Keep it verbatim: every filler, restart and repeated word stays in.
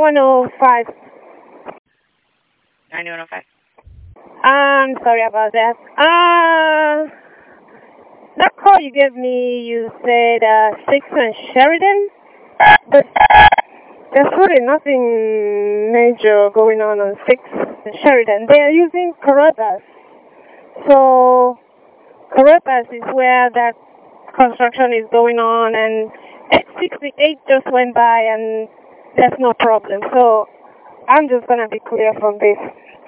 ninety-one oh five. ninety-one oh five. I'm sorry about that. Uh, that call you gave me, you said uh, six and Sheridan, but there's really nothing major going on on six and Sheridan. They are using Carruthers. So Carruthers is where that construction is going on, and eight sixty-eight just went by and there's no problem. So I'm just going to be clear from this.